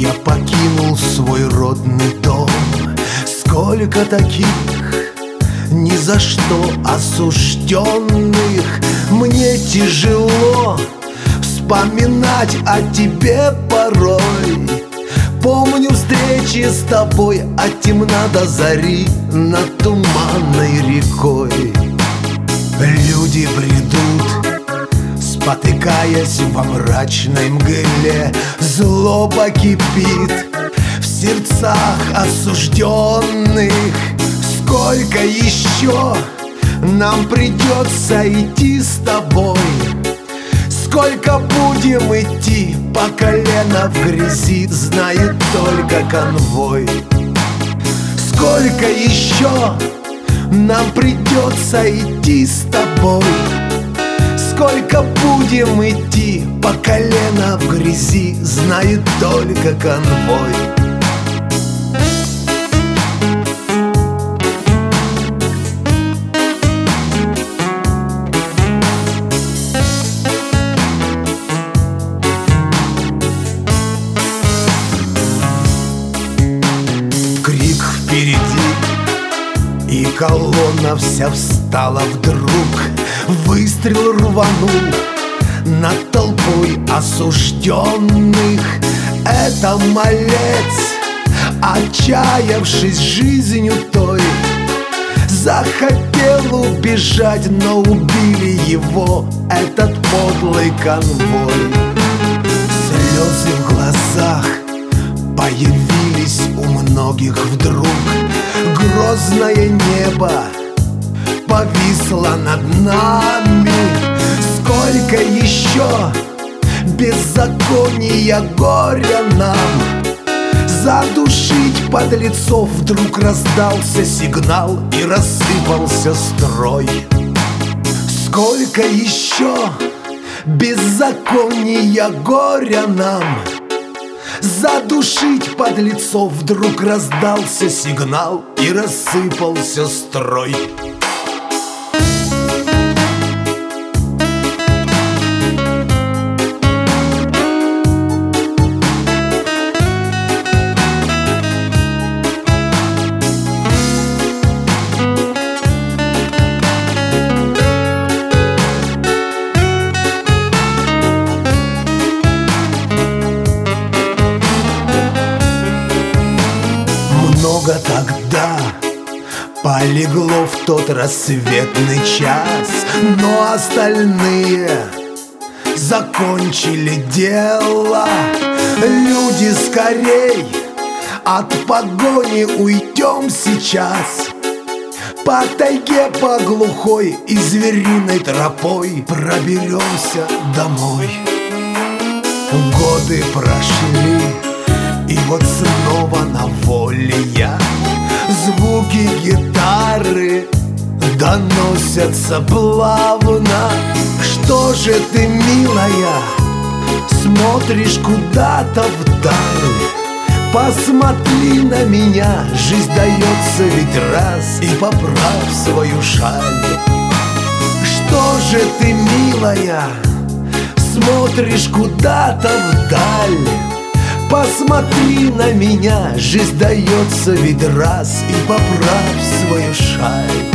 я покинул свой родный дом. Сколько таких ни за что осужденных. Мне тяжело вспоминать о тебе порой. Помню встречи с тобой от темна до зари над туманной рекой. Люди бредут, спотыкаясь во мрачной мгле. Злоба кипит в сердцах осужденных. Сколько еще нам придется идти с тобой? Сколько будем идти по колено в грязи, знает только конвой. Сколько еще нам придется идти с тобой? Сколько будем идти по колено в грязи, знает только конвой. Крик впереди, и колонна вся встала вдруг. Выстрел рванул над толпой осужденных. Это малец, отчаявшись жизнью той, захотел убежать, но убили его этот подлый конвой. Слезы в глазах появились у многих вдруг. Грозное небо повисло над нами. Сколько еще беззакония, горя нам. Задушить подлецов вдруг раздался сигнал, и рассыпался строй. Сколько еще беззакония, горя нам. Задушить подлецов вдруг раздался сигнал, и рассыпался строй. Много тогда полегло в тот рассветный час, но остальные закончили дело. Люди, скорей от погони уйдем сейчас. По тайге, по глухой и звериной тропой проберемся домой. Годы прошли, и вот снова на воле я. Звуки гитары доносятся плавно. Что же ты, милая, смотришь куда-то вдаль? Посмотри на меня, жизнь дается ведь раз, и поправь свою шаль. Что же ты, милая, смотришь куда-то вдаль? Посмотри на меня, жизнь дается ведь раз, и поправь свою шаль.